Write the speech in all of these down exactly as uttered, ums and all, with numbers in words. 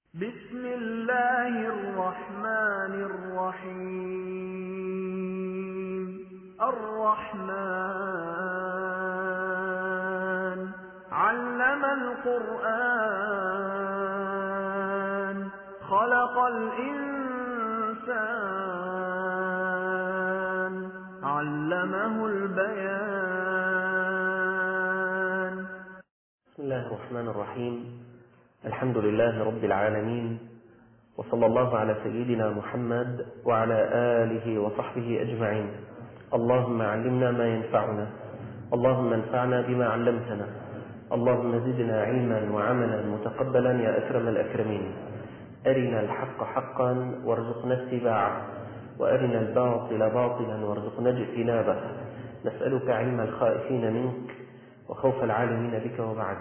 بسم الله الرحمن الرحيم الرحمن علم القرآن خلق الإنسان علمه البيان. بسم الله الرحمن الرحيم. الحمد لله رب العالمين، وصلى الله على سيدنا محمد وعلى آله وصحبه أجمعين. اللهم علمنا ما ينفعنا، اللهم انفعنا بما علمتنا، اللهم زدنا علما وعملا متقبلا يا أكرم الأكرمين. أرنا الحق حقا وارزقنا اتباعه، وأرنا الباطل باطلا وارزقنا اجتنابه. نسألك علم الخائفين منك وخوف العالمين بك. وبعد،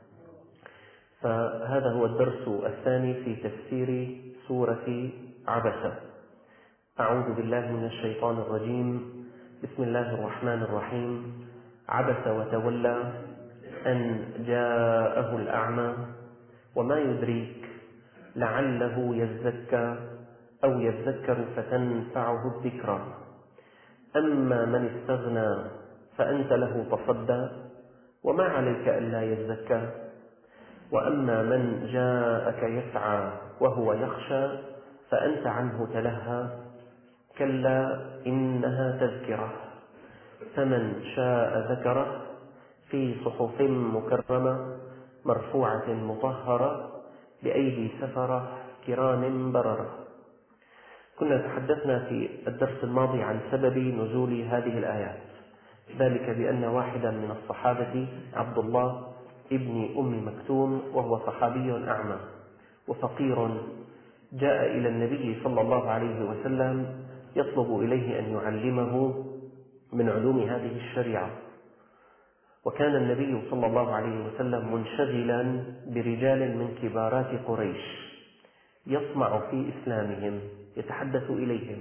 فهذا هو الدرس الثاني في تفسير سورة عبسة. أعوذ بالله من الشيطان الرجيم. بسم الله الرحمن الرحيم. عبس وتولى أن جاءه الأعمى وما يدريك لعله يزكى أو يذكر فتنفعه الذكرى. أما من استغنى فأنت له تصدى وما عليك ألا يزكى، وأما من جاءك يسعى وهو يخشى فأنت عنه تلهى. كلا إنها تذكرة فمن شاء ذكره في صحف مكرمة مرفوعة مطهرة بأيدي سفرة كرام بررة. كنا تحدثنا في الدرس الماضي عن سبب نزول هذه الآيات، ذلك بأن واحدا من الصحابة عبد الله ابن أم مكتوم، وهو صحابي أعمى وفقير، جاء إلى النبي صلى الله عليه وسلم يطلب إليه أن يعلمه من علوم هذه الشريعة. وكان النبي صلى الله عليه وسلم منشغلا برجال من كبارات قريش يطمع في إسلامهم، يتحدث إليهم،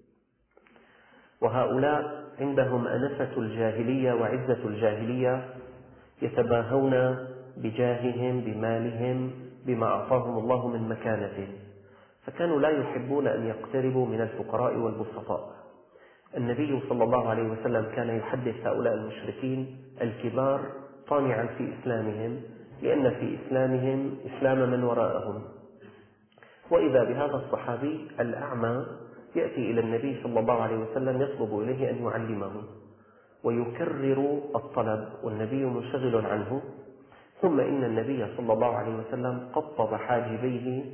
وهؤلاء عندهم أنفة الجاهلية وعزة الجاهلية، يتباهون بجاههم بمالهم بما أعطاهم الله من مكانة، فكانوا لا يحبون أن يقتربوا من الفقراء والبسطاء. النبي صلى الله عليه وسلم كان يحدث هؤلاء المشركين الكبار طامعا في إسلامهم، لأن في إسلامهم إسلام من وراءهم. وإذا بهذا الصحابي الأعمى يأتي إلى النبي صلى الله عليه وسلم يطلب إليه أن يعلمه، ويكرر الطلب والنبي منشغل عنه. ثم إن النبي صلى الله عليه وسلم قطب حاجبيه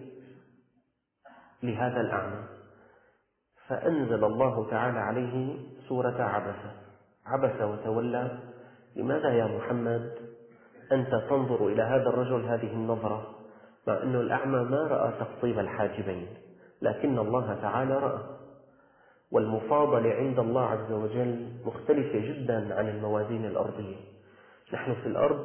لهذا الأعمى، فأنزل الله تعالى عليه سورة عبسة. عبس وتولى. لماذا يا محمد أنت تنظر إلى هذا الرجل هذه النظرة، مع أن الأعمى ما رأى تقطيب الحاجبين، لكن الله تعالى رأى. والمفاضلة عند الله عز وجل مختلفة جدا عن الموازين الأرضية. نحن في الأرض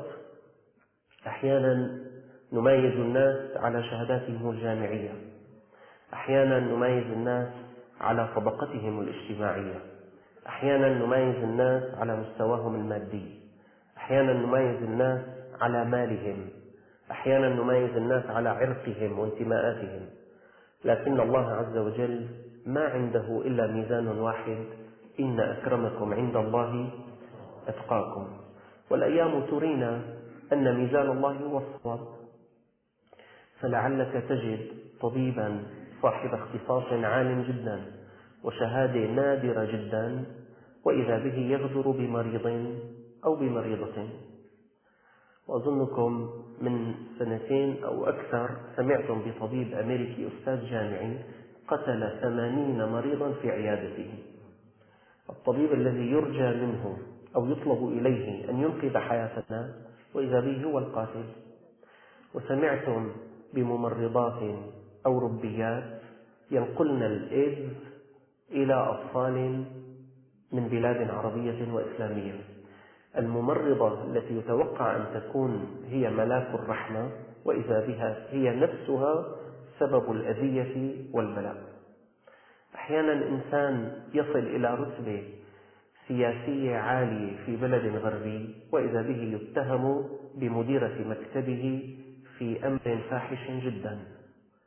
أحيانا نميز الناس على شهاداتهم الجامعية، أحيانا نميز الناس على طبقتهم الاجتماعية، أحيانا نميز الناس على مستواهم المادي، أحيانا نميز الناس على مالهم، أحيانا نميز الناس على عرقهم وانتماءاتهم. لكن الله عز وجل ما عنده إلا ميزان واحد: إن أكرمكم عند الله أتقاكم. والأيام ترينا أن ميزان الله هو الصواب. فلعلك تجد طبيبا صاحب اختصاص عال جدا وشهادة نادرة جدا، وإذا به يغدر بمريض أو بمريضة. وأظنكم من سنتين أو أكثر سمعتم بطبيب أمريكي أستاذ جامعي قتل ثمانين مريضا في عيادته. الطبيب الذي يرجى منه أو يطلب إليه أن ينقذ حياة الناس، وإذا به هو القاتل. وسمعتم بممرضات أو ربيات ينقلن الإيدز إلى أطفال من بلاد عربية وإسلامية. الممرضة التي يتوقع أن تكون هي ملاك الرحمة، وإذا بها هي نفسها سبب الأذية والبلاء. أحيانا إنسان يصل إلى رتبة سياسية عالية في بلد غربي، وإذا به يتهم بمديرة مكتبه في أمر فاحش جدا.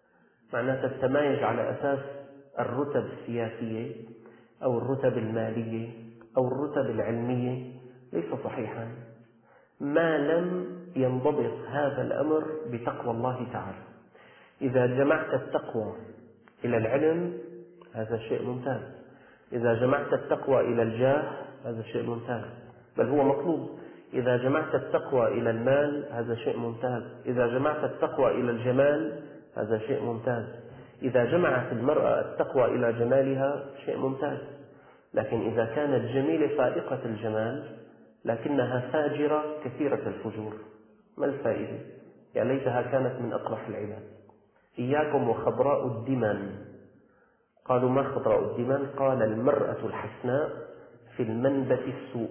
معناتها التمايز على أساس الرتب السياسية أو الرتب المالية أو الرتب العلمية ليس صحيحا ما لم ينضبط هذا الأمر بتقوى الله تعالى. إذا جمعت التقوى إلى العلم هذا شيء ممتاز، إذا جمعت التقوى إلى الجاه هذا شيء ممتاز بل هو مطلوب، إذا جمعت التقوى إلى المال هذا شيء ممتاز، إذا جمعت التقوى إلى الجمال هذا شيء ممتاز، إذا جمعت المرأة التقوى إلى جمالها شيء ممتاز. لكن إذا كانت جميلة فائقة الجمال لكنها فاجرة كثيرة الفجور ما الفائدة؟ يا ليتها كانت من أقبح العباد. إياكم وخضراء الدمن. قالوا ما خضراء الدمن؟ قال المرأة الحسناء في المنبت السوء.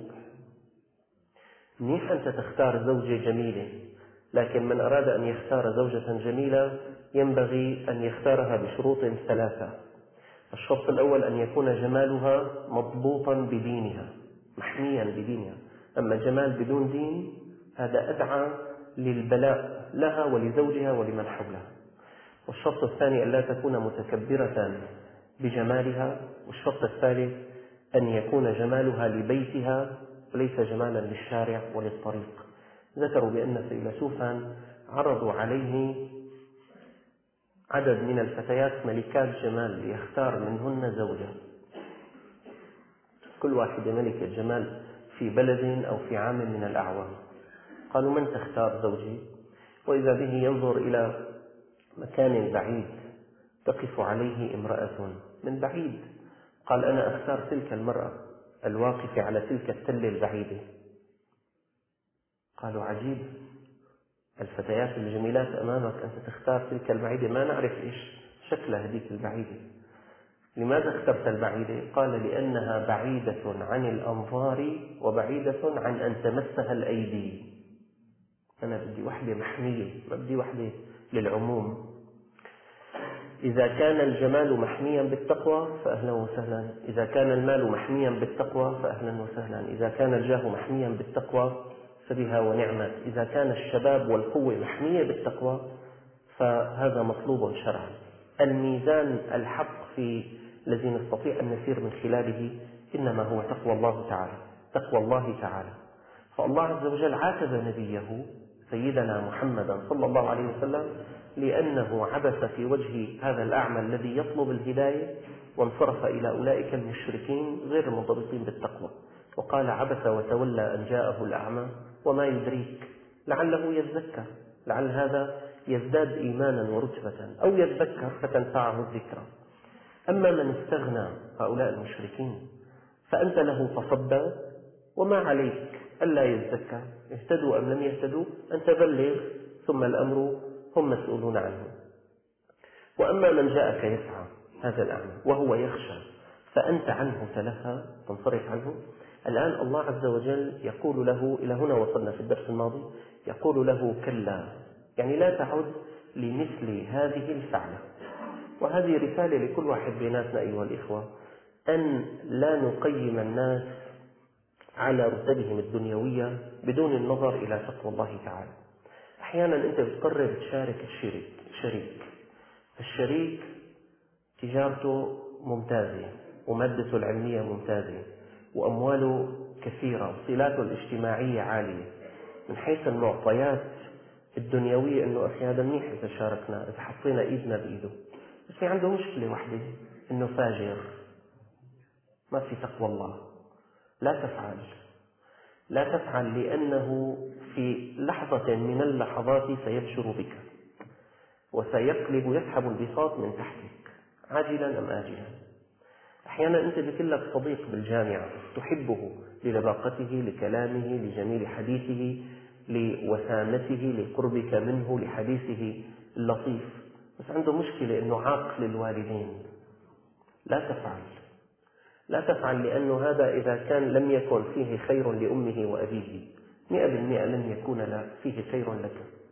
منيح أنت تختار زوجة جميلة، لكن من أراد أن يختار زوجة جميلة ينبغي أن يختارها بشروط ثلاثة. الشرط الأول أن يكون جمالها مضبوطا بدينها محميا بدينها، أما جمال بدون دين هذا أدعى للبلاء لها ولزوجها ولمن حولها. والشرط الثاني أن لا تكون متكبرة بجمالها، والشرط الثالث أن يكون جمالها لبيتها وليس جمالا للشارع وللطريق. ذكروا بأن فيلسوفا عرضوا عليه عدد من الفتيات ملكات جمال ليختار منهن زوجة، كل واحدة ملكة جمال في بلد أو في عام من الأعوام. قالوا من تختار زوجي؟ وإذا به ينظر إلى مكان بعيد تقف عليه امرأة من بعيد، قال أنا أختار تلك المرأة الواقفة على تلك التلة البعيدة. قالوا عجيب، الفتيات الجميلات أمامك أنت تختار تلك البعيدة، ما نعرف إيش شكلها هذيك البعيدة، لماذا اخترت البعيدة؟ قال لأنها بعيدة عن الأنظار وبعيدة عن أن تمسها الأيدي. أنا بدي وحدة محمية، ما بدي وحدة للعموم. إذا كان الجمال محميا بالتقوى فأهلا وسهلا، إذا كان المال محميا بالتقوى فأهلا وسهلا، إذا كان الجاه محميا بالتقوى فبها ونعمت، إذا كان الشباب والقوة محمية بالتقوى فهذا مطلوب شرعا. الميزان الحق في الذي نستطيع أن نسير من خلاله إنما هو تقوى الله تعالى، تقوى الله تعالى. فالله عز وجل عاتب نبيه سيدنا محمدا صلى الله عليه وسلم لأنه عبث في وجه هذا الأعمى الذي يطلب الهداية وانصرف إلى أولئك المشركين غير المنضبطين بالتقوى، وقال عبث وتولى أن جاءه الأعمى وما يدريك لعله يزكى، لعل هذا يزداد إيمانا ورتبة أو يذكر فتنفعه الذكرى. أما من استغنى هؤلاء المشركين فأنت له تصدى وما عليك ألا يزكى، اهتدوا أم لم يهتدوا أنت بلغ ثم الأمر هم مسؤولون عنه. وأما من جاءك يسعى هذا الأعمى وهو يخشى فأنت عنه تلهى تنصرف عنه، الآن الله عز وجل يقول له، إلى هنا وصلنا في الدرس الماضي، يقول له كلا، يعني لا تعد لمثل هذه الفعلة. وهذه رسالة لكل واحد بيناتنا أيها الإخوة، أن لا نقيم الناس على رتبهم الدنيوية بدون النظر إلى تقوى الله تعالى. أحيانا أنت بتقرر تشارك الشريك شريك الشريك تجارته ممتازة ومادته العلمية ممتازة وأمواله كثيرة وصلاته الاجتماعية عالية، من حيث المعطيات الدنيوية أنه أخي هذا منيح إذا شاركنا، إذا حطينا إيدنا بإيده، بس في عنده مشكلة واحدة أنه فاجر، ما في تقوى الله. لا تفعل لا تفعل لأنه في لحظة من اللحظات سيبشر بك وسيقلب يسحب البساط من تحتك عاجلا أم آجلا. أحيانا أنت بيكون لك صديق بالجامعة تحبه للباقته، لكلامه، لجميل حديثه، لوسامته، لقربك منه، لحديثه اللطيف، بس عنده مشكلة أنه عاق للوالدين. لا تفعل لا تفعل لأنه هذا إذا كان لم يكن فيه خير لأمه وأبيه مئة بالمئة لن يكون فيه خير لك.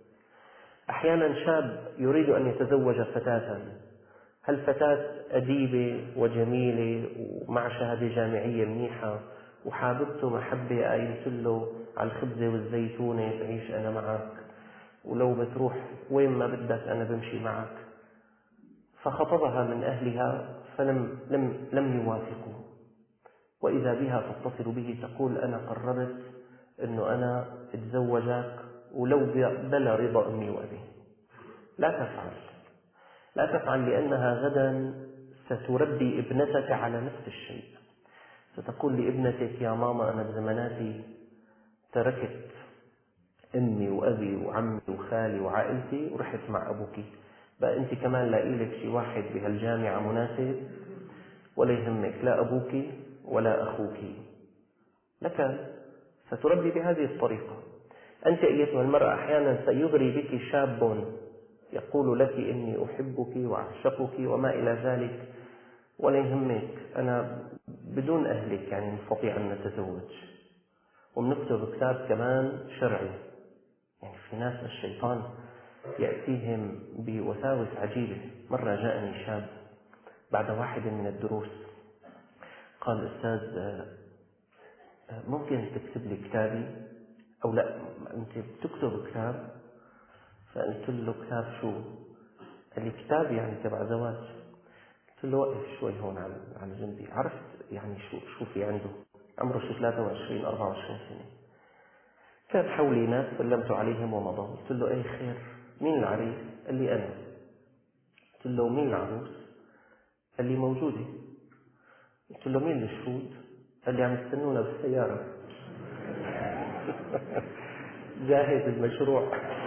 أحيانا شاب يريد أن يتزوج فتاة، هل فتاة أديبة وجميلة ومع شهادة جامعية منيحة وحاببته محبة قايلت له على الخبزة والزيتونة تعيش أنا معك ولو بتروح وين ما بدك أنا بمشي معك، فخطبها من أهلها فلم لم لم يوافقوا، وإذا بها تتصل به تقول أنا قررت أنه أنا أتزوجك ولو بلا رضا أمي وأبي. لا تفعل، لا تفعل، لأنها غدا ستربي ابنتك على نفس الشيء. ستقول لابنتك يا ماما أنا بزماناتي تركت أمي وأبي وعمي وخالي وعائلتي ورحت مع أبوك، بقى أنت كمان لاقي لك شي واحد بهالجامعة مناسب ولا يهمك لا أبوك ولا أخوك. لك ستربي بهذه الطريقة. أنت أيتها المرأة أحيانا سيغري بك شاب يقول لك إني أحبك وأعشقك وما إلى ذلك، ولا يهمك أنا بدون أهلك يعني نستطيع أن نتزوج، ومنكتب كتاب كمان شرعي. يعني في ناس الشيطان يأتيهم بوساوس عجيبة. مرة جاءني شاب بعد واحد من الدروس قال أستاذ ممكن تكتب لي كتابي أو لا أنت بتكتب كتاب؟ فقلت له كتاب شو؟ قال لي كتاب يعني تبع زواج. قلت له وقف شوي هون على على جنبي. عرفت يعني شو شو في عنده؟ عمره شو ثلاثة وعشرين أربعة وعشرين سنة. كان حولي ناس سلمت عليهم ومضوا. قلت له ايه خير؟ مين العريس؟ قال لي أنا. قلت له مين العروس؟ قال لي موجودة. قلت له مين الشهود؟ قال لي عم يستنونا بالسيارة. جاهز المشروع.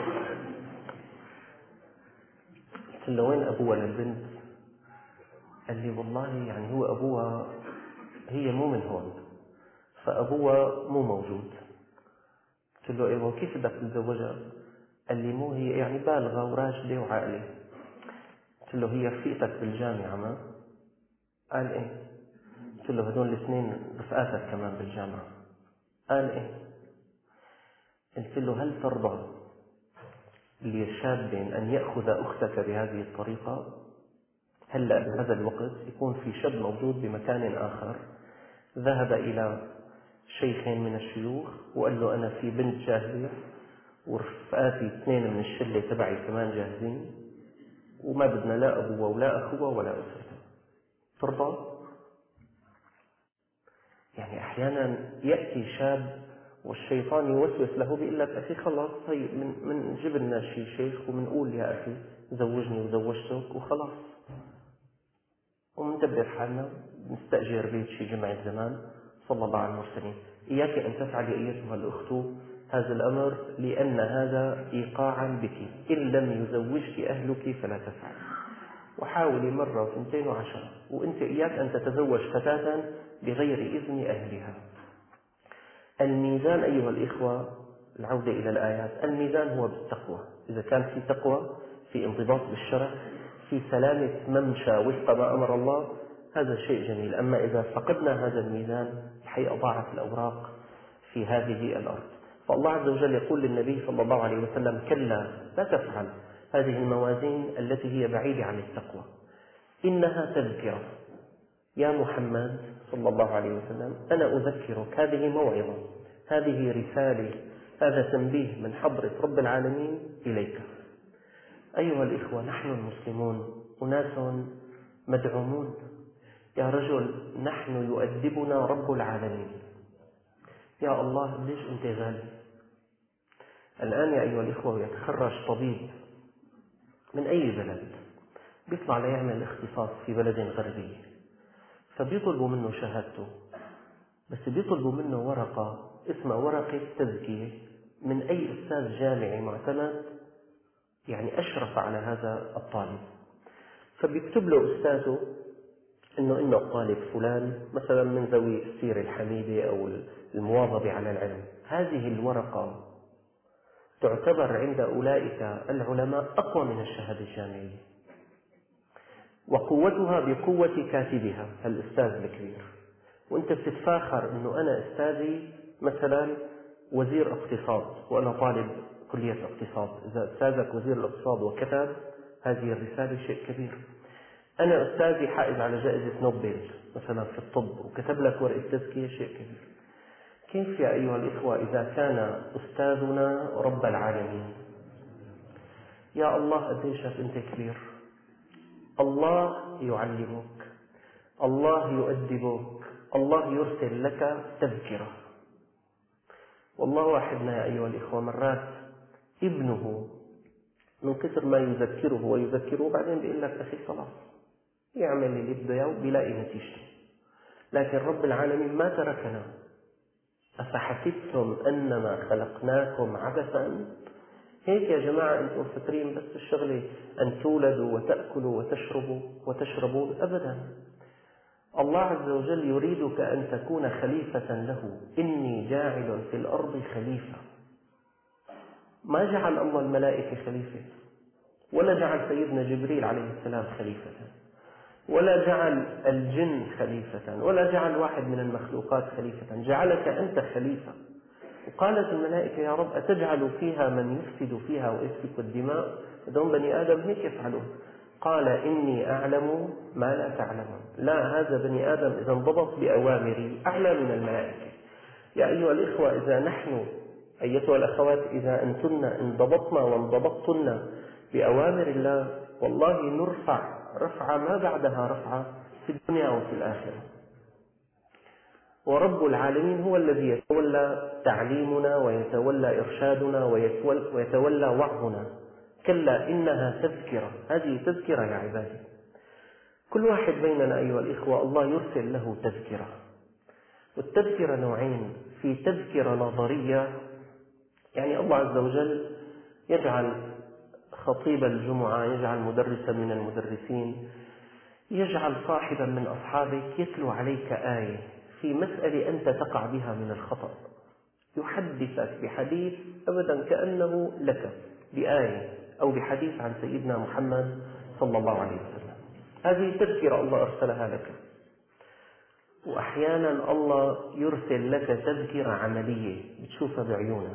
قلت له وين أبوها للبنت؟ قال لي والله يعني هو أبوها هي مو من هون فأبوها مو موجود. قلت له إيه وكيف بدك تتزوجها؟ قال لي مو هي يعني بالغة وراشدة وعاقلة. قلت له هي رفيقتك بالجامعة ما؟ قال إيه. قلت له هدول الاثنين رفقاتك كمان بالجامعة؟ قال إيه. قلت له هل ترضى لشاب أن يأخذ أختك بهذه الطريقة؟ هلأ بهذا الوقت يكون في شاب موجود بمكان آخر ذهب إلى شيخ من الشيوخ وقال له أنا في بنت جاهزة ورفقاتي اثنين من الشلة تبعي كمان جاهزين وما بدنا لا أبوه ولا أخوه ولا أسرته. ترضى؟ يعني أحيانا يأتي شاب والشيطان يوسوس له بيقول لك أخي خلاص طيب من, من جبنا شي شيخ ومنقول يا أخي زوجني وزوجتك وخلاص ومندبر حالنا نستأجر بيت شي جمعة زمان. صلى الله عليه المرسلين. إياك أن تفعلي أيتها الأخت هذا الأمر لأن هذا إيقاعا بك. إن لم يزوجك أهلك فلا تفعل. وحاولي مرة وثنتين وعشرة وأنت إياك أن تتزوج فتاة بغير إذن أهلها. الميزان أيها الإخوة العودة إلى الآيات الميزان هو بالتقوى. إذا كان في تقوى في انضباط بالشرع في سلامة ممشى وفق ما أمر الله هذا شيء جميل. أما إذا فقدنا هذا الميزان الحقيقة ضاعت الأوراق في هذه الأرض. فالله عز وجل يقول للنبي صلى الله عليه وسلم كلا لا تفعل هذه الموازين التي هي بعيدة عن التقوى إنها تذكرة. يا محمد صلى الله عليه وسلم أنا أذكرك هذه موعظة هذه رسالة هذا تنبيه من حضرة رب العالمين إليك. أيها الإخوة نحن المسلمون أناس مدعومون. يا رجل نحن يؤدبنا رب العالمين. يا الله ليش أنت غالي؟ الآن يا أيها الإخوة يتخرج طبيب من أي بلد بيطلع ليعمل اختصاص في بلد غربي فبيطلبوا منه شهادته بس بيطلبوا منه ورقة اسمها ورقة تزكية من أي أستاذ جامعي معتمد يعني أشرف على هذا الطالب. فبيكتب له أستاذه إنه إنه الطالب فلان مثلا من ذوي السيرة الحميدة أو المواظبة على العلم. هذه الورقة تعتبر عند أولئك العلماء أقوى من الشهادة الجامعية وقوتها بقوة كاتبها الأستاذ الكبير. وأنت بتتفاخر أنه أنا أستاذي مثلا وزير اقتصاد وأنا طالب كلية اقتصاد. إذا أستاذك وزير الاقتصاد وكتب هذه الرسالة شيء كبير. أنا أستاذي حائز على جائزة نوبل مثلا في الطب وكتب لك ورقة تزكية شيء كبير. كيف يا أيها الإخوة إذا كان أستاذنا رب العالمين؟ يا الله قديشك أنت كبير. الله يعلمك، الله يؤدبك، الله يرسل لك تذكرة. والله واحدنا يا أيها الإخوة مرات ابنه من كثر ما يذكره ويذكره بعدين بيقول لك أخي خلاص يعمل اللي بده إياه وبيلاقي نتيجته. لكن رب العالمين ما تركنا. أفحسبتم أنما خلقناكم عبثا؟ هيك يا جماعة أنتم فاكرين بس الشغلة أن تولدوا وتأكلوا وتشربوا وتشربون؟ أبدا. الله عز وجل يريدك أن تكون خليفة له. إني جاعل في الأرض خليفة. ما جعل الله الملائكة خليفة، ولا جعل سيدنا جبريل عليه السلام خليفة، ولا جعل الجن خليفة، ولا جعل واحد من المخلوقات خليفة. جعلك أنت خليفة. وقالت الملائكة يا رب أتجعل فيها من يفسد فيها ويسفك الدماء؟ هذول بني آدم هيك يفعلون. قال إني أعلم ما لا تعلمون. لا، هذا بني آدم إذا انضبط بأوامري أعلى من الملائكة. يا أيها الإخوة، إذا نحن أيتها الأخوات إذا أنتن انضبطنا وانضبطتن بأوامر الله والله نرفع رفعة ما بعدها رفعة في الدنيا وفي الآخرة. ورب العالمين هو الذي يتولى تعليمنا ويتولى إرشادنا ويتولى وعظنا. كلا إنها تذكرة. هذه تذكرة يا عبادي. كل واحد بيننا أيها الإخوة الله يرسل له تذكرة. والتذكرة نوعين: في تذكرة نظرية، يعني الله عز وجل يجعل خطيب الجمعة، يجعل مدرسا من المدرسين، يجعل صاحبا من أصحابك يتلو عليك آية في مسألة أنت تقع بها من الخطأ، يحدثك بحديث أبدا كأنه لك بآية أو بحديث عن سيدنا محمد صلى الله عليه وسلم. هذه تذكرة الله أرسلها لك. وأحيانا الله يرسل لك تذكرة عملية بتشوفها بعيونك.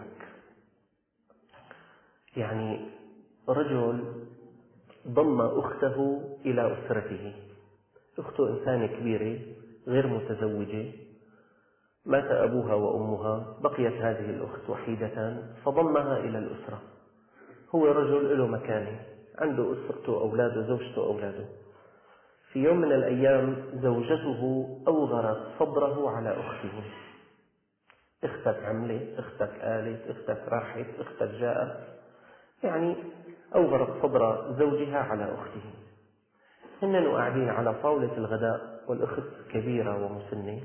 يعني رجل ضم أخته إلى أسرته. أخته إنسانة كبيرة غير متزوجة، مات أبوها وأمها، بقيت هذه الأخت وحيدة فضمها إلى الأسرة. هو رجل له مكانة، عنده أسرته، أولاده، زوجته، أولاده. في يوم من الأيام زوجته أوغرت صدره على أخته. أختك عملت، أختك قالت، أختك راحت، أختك جاءت، يعني أوغرت صدر زوجها على أخته. هن قاعدين على طاولة الغداء والأخت كبيرة ومسنة.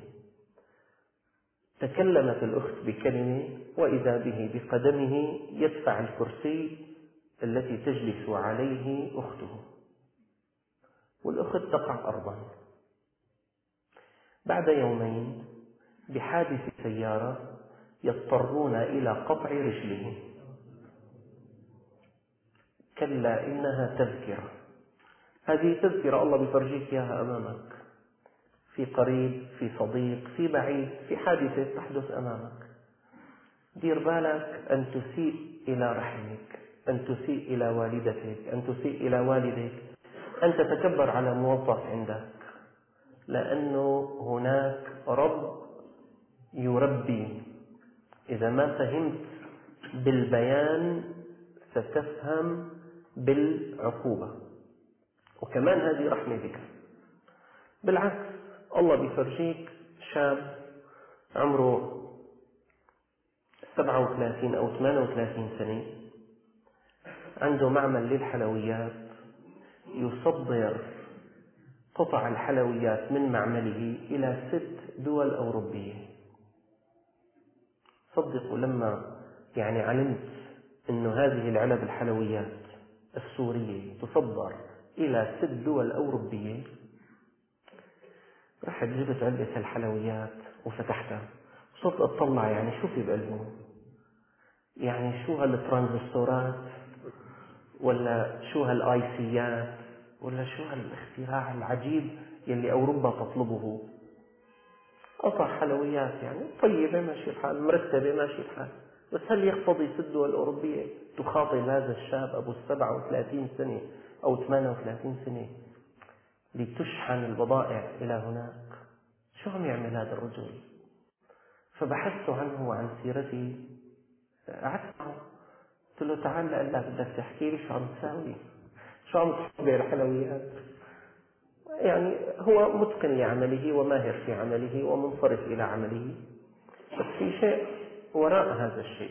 تكلمت الأخت بكلمة وإذا به بقدمه يدفع الكرسي التي تجلس عليه أخته، والأخت تقع أرضا. بعد يومين بحادث سيارة يضطرون إلى قطع رجله. كلا إنها تذكرة. هذه تذكرة الله بيفرجيك إياها أمامك، في قريب، في صديق، في بعيد، في حادثة تحدث أمامك. دير بالك أن تسيء إلى رحمك، أن تسيء إلى والدتك، أن تسيء إلى والدك، أن تتكبر على موظف عندك، لأنه هناك رب يربي. إذا ما فهمت بالبيان ستفهم بالعقوبة. وكمان هذه رحمة بك. بالعكس الله بيفرجيك شاب عمره سبعة وثلاثين أو ثمانية وثلاثين سنة، عنده معمل للحلويات، يصدر قطع الحلويات من معمله إلى ست دول أوروبية. صدقوا لما يعني علمت أن هذه العلب الحلويات السورية تصدر إلى ست دول أوروبية، رحت جبت علبة الحلويات وفتحتها وصرت أطلع يعني شو في بقلبه، يعني شو هالترانزستورات، ولا شو هالآيسيات، ولا شو هالاختراع العجيب يلي أوروبا تطلبه. قطع حلويات يعني طيبة ماشي الحال، مرتبة ماشي الحال، بس هل يقتضي ست دول أوروبية تخاطب هذا الشاب أبو السبعة وثلاثين سنة أو ثمانية وثلاثين سنة لتشحن البضائع إلى هناك؟ شو عم يعمل هذا الرجل؟ فبحثت عنه وعن سيرته، قعدت معه قلت له تعال لأقول لك بدك تحكي لي شو عم تساوي، شو عم تحضر الحلويات، يعني هو متقن لعمله وماهر في عمله ومنصرف إلى عمله، بس في شيء وراء هذا الشيء.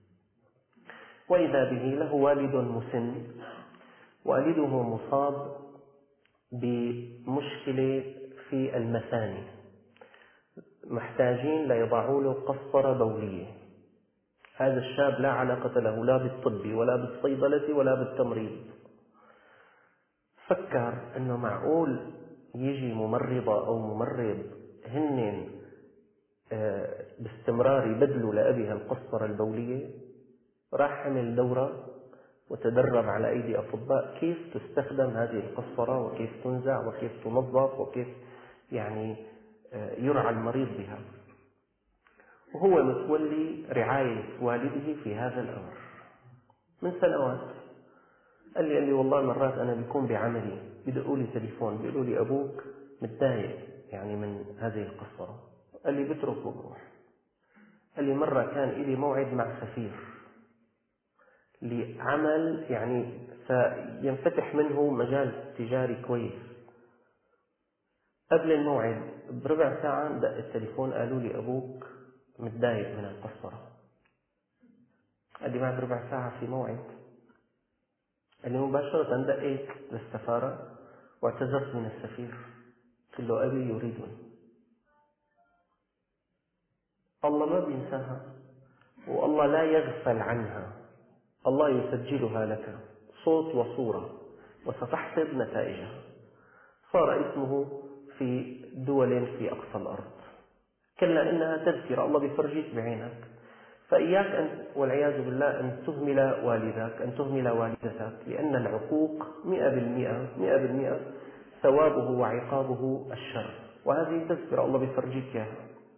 وإذا به له والد مسن، والده مصاب بمشكلة في المثاني، محتاجين ليضعوا له قسطرة بولية. هذا الشاب لا علاقة له لا بالطب ولا بالصيدلة ولا بالتمريض. فكر أنه معقول يجي ممرضة أو ممرض هن باستمرار يبدلوا لأبيها القسطرة البولية. راح عمل دورة وتدرب على أيدي أطباء كيف تستخدم هذه القسطرة وكيف تنزع وكيف تنظف وكيف يعني يرعى المريض بها، وهو متولي رعاية والده في هذا الأمر من سنوات. قال لي, قال لي والله مرات أنا بيكون بعملي بدقوا لي تليفون بيقولوا لي أبوك متضايق يعني من هذه القسطرة. قال لي بترك وبروح. قال لي مرة كان إلي موعد مع سفير لعمل يعني سينفتح منه مجال تجاري كويس. قبل الموعد بربع ساعة دق التليفون قالوا لي أبوك متضايق من القسطرة. قال لي بعد ربع ساعة في موعد. قال لي مباشرة دقيت للسفارة واعتذرت من السفير، قلت له أبي يريدني. الله ما بينساها والله لا يغفل عنها، الله يسجلها لك صوت وصورة وستحسب نتائجها. صار اسمه في دول في أقصى الأرض. كلا إنها تذكرة، الله بيفرجيك بعينك. فإياك أن والعياذ بالله أن تهمل والدك، أن تهمل والدتك، لأن العقوق مئة بالمئة مئة بالمئة ثوابه وعقابه الشر، وهذه تذكرة الله بيفرجيك إياها.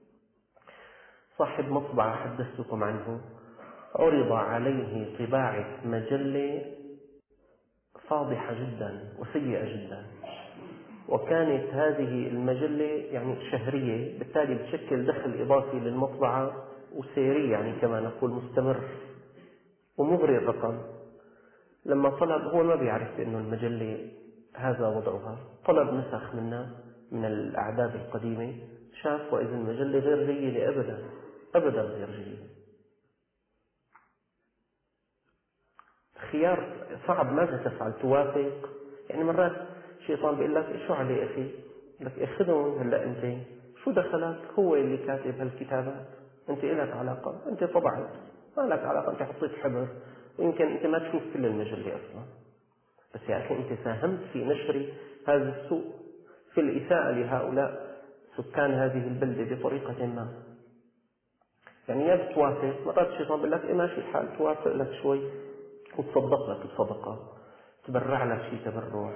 صاحب مطبعة حدثتكم عنه عرض عليه طباعة مجلة فاضحة جدا وسيئة جدا، وكانت هذه المجلة يعني شهرية، بالتالي بتشكل دخل إضافي للمطبعة وسيري يعني كما نقول مستمر ومغري الرقم. لما طلب، هو ما بيعرف أنه المجلة هذا وضعها، طلب نسخ منا من الأعداد القديمة، شاف وإذا المجلة غير جيدة أبدا أبدا غير جيدة. خيار صعب، ماذا تفعل؟ توافق؟ يعني مرات الشيطان بيقول لك شو عليه أخي؟ لك اخذهم هلا أنت شو دخلك؟ هو اللي كاتب هالكتابات، أنت إلك علاقة؟ أنت طبعت، ما لك علاقة، أنت حطيت حبر ويمكن أنت ما تشوف كل المجلة أصلا، بس يا أخي أنت ساهمت في نشر هذا السوء، في الإساءة لهؤلاء سكان هذه البلدة بطريقة ما. يعني يا بتوافق، مرات الشيطان بيقول لك إيه ماشي الحال، توافق لك شوي وتصدق لك بصدقة، تبرع لك شيء تبرع،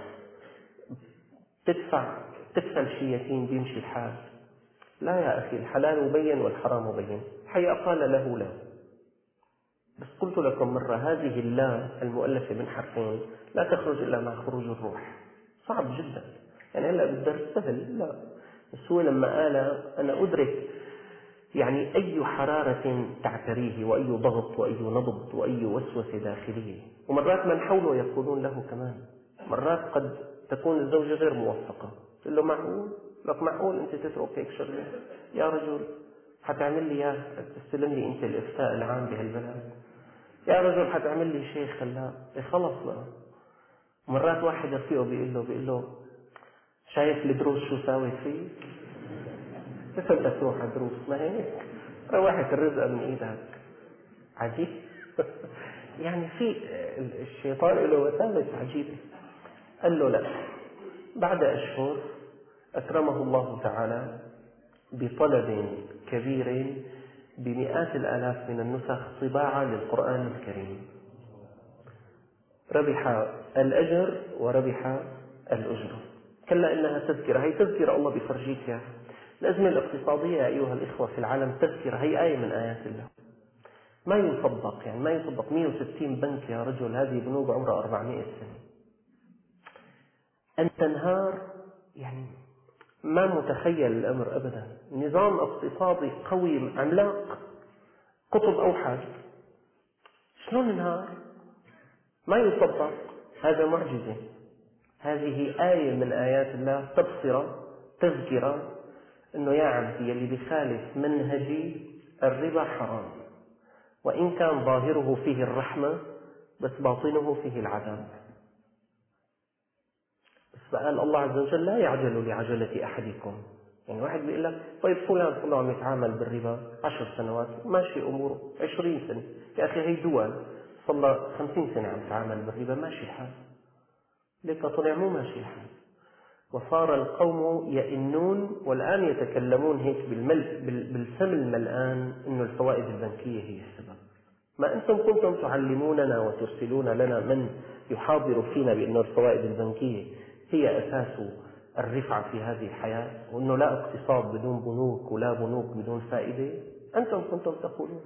تدفع تدفع شيء يتيم بيمشي الحال. لا يا أخي، الحلال مبين والحرام مبين. حقيقة قال له لا، بس قلت لكم مرة هذه اللا المؤلفة من حرفين لا تخرج إلا مع خروج الروح. صعب جدا، يعني هلا بالدرس سهل، لا بس هو لما قال أنا أدرك يعني أي حرارة تعتريه وأي ضغط وأي نبض وأي وسوسة داخلية. ومرات من حوله يقولون له كمان، مرات قد تكون الزوجة غير موفقة، تقول له معقول؟ لك معقول أنت تترك هيك شغلة؟ يا رجل حتعمل لي يا تستلم لي أنت الإفتاء العام بهالبلد؟ يا رجل حتعمل لي شيخ؟ خلاص إيه خلص بقى. مرات واحد رفيقه بيقول له بيقول له شايف الدروس شو ساوت فيه؟ كيف أنت تروح على دروس؟ ما هيك روحت الرزق من إيدك. عجيب. يعني في الشيطان له وساوس عجيبة. قال له لا. بعد أشهر أكرمه الله تعالى بطلب كبير بمئات الآلاف من النسخ طباعة للقرآن الكريم. ربح الأجر وربح الأجر. كلا إنها تذكرة، هي تذكرة الله بفرجيك. الأزمة الاقتصادية يا أيها الإخوة في العالم تذكرة، هي آية من آيات الله ما يصدق، يعني ما يصدق. مئة وستين بنك يا رجل، هذه بنوك عمرها أربعمائة سنة، أن تنهار يعني ما متخيل الأمر أبدا. نظام اقتصادي قوي عملاق قطب أوحد شلون انهار؟ ما يصدق، هذا معجزة. هذه آية من آيات الله، تبصرة، تذكرة، أنه يا عبدي اللي بخالف منهجي الربا حرام، وإن كان ظاهره فيه الرحمة بس باطنه فيه العذاب. بس قال الله عز وجل لا يعجل لعجلة أحدكم. يعني واحد بيقول لك طيب فلان فلان عم يتعامل بالربا عشر سنوات ماشي أموره، عشرين سنة، يا أخي هي دول صلى خمسين سنة عم يتعامل بالربا ماشي الحال، لك طلع مو ماشي الحال. وصار القوم يئنون والآن يتكلمون هيك بالمل بالفم الملآن إنه الفوائد البنكية هي السبب. ما أنتم كنتم تعلموننا وترسلون لنا من يحاضر فينا بأنه الفوائد البنكية هي أساس الرفعة في هذه الحياة، وأنه لا اقتصاد بدون بنوك ولا بنوك بدون فائدة. أنتم كنتم تقولون.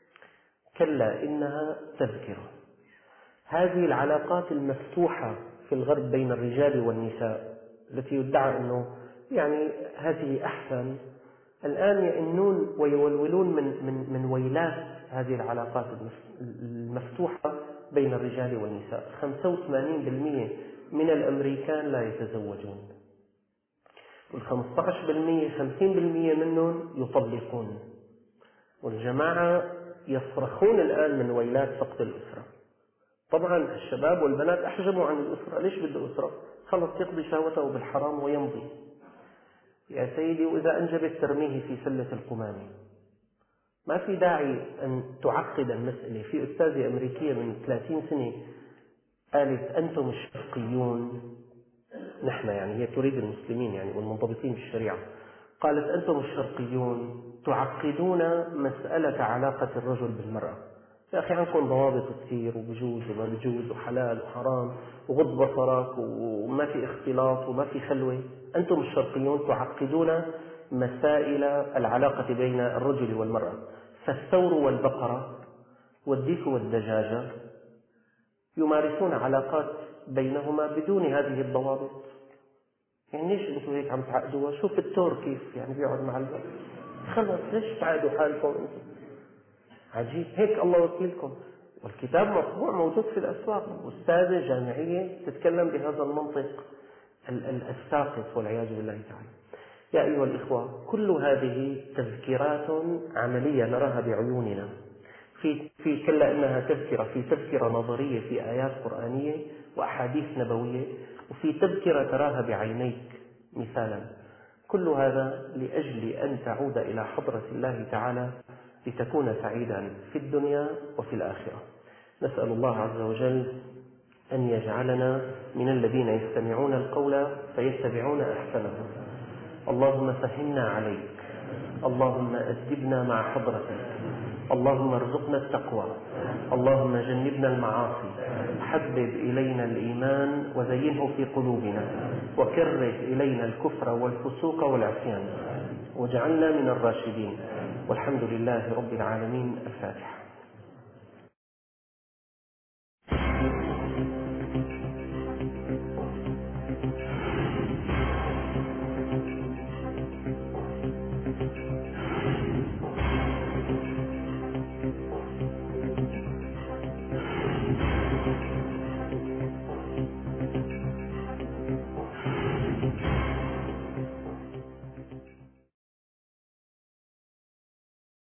كلا إنها تذكرة. هذه العلاقات المفتوحة في الغرب بين الرجال والنساء التي يدعى أنه يعني هذه أحسن، الآن يئنون ويولولون من, من, من ويلات هذه العلاقات المفتوحة بين الرجال والنساء. خمسة وثمانين بالمئة من الأمريكان لا يتزوجون، والخمسة عشر بالمئة خمسين بالمئة منهم يطلقون، والجماعة يصرخون الآن من ويلات فقد الأسرة. طبعا الشباب والبنات أحجموا عن الأسرة. ليش بده أسرة؟ خلص يقضي شهوته بالحرام ويمضي. يا سيدي وإذا أنجبت ترميه في سلة القمامة. ما في داعي أن تعقد المسألة. في أستاذة أمريكية من ثلاثين سنة قالت أنتم الشرقيون، نحن يعني هي تريد المسلمين يعني والمنضبطين بالشريعة، قالت أنتم الشرقيون تعقدون مسألة علاقة الرجل بالمرأة. يا أخي عندكم ضوابط كثير وبجوز وما بجوز وحلال وحرام وغض بصرك وما في اختلاط وما في خلوة. أنتم الشرقيون تعقدون مسائل العلاقة بين الرجل والمرأة. فالثور والبقرة والديك والدجاجة يمارسون علاقات بينهما بدون هذه الضوابط. يعني ليش انتم هيك عم تعقدوها؟ شوف الثور كيف يعني بيقعد مع البقرة. خلص ليش تعقدوا حالكم انتم؟ عجيب. هيك الله وكيلكم. والكتاب مطبوع موجود في الأسواق. أستاذة جامعية تتكلم بهذا المنطق الساقط والعياذ بالله تعالى. يا أيها الإخوة، كل هذه تذكيرات عملية نراها بعيوننا. في في كلا إنها تذكرة، في تذكرة نظرية في آيات قرآنية وأحاديث نبوية، وفي تذكرة تراها بعينيك مثالا. كل هذا لأجل أن تعود إلى حضرة الله تعالى لتكون سعيدا في الدنيا وفي الآخرة. نسأل الله عز وجل أن يجعلنا من الذين يستمعون القول فيتبعون أحسنه. اللهم فهمنا عليك، اللهم أدبنا مع حضرتك، اللهم ارزقنا التقوى، اللهم جنبنا المعاصي، حبب إلينا الإيمان وزينه في قلوبنا، وكره إلينا الكفر والفسوق والعصيان، واجعلنا من الراشدين. والحمد لله رب العالمين. الفاتحة.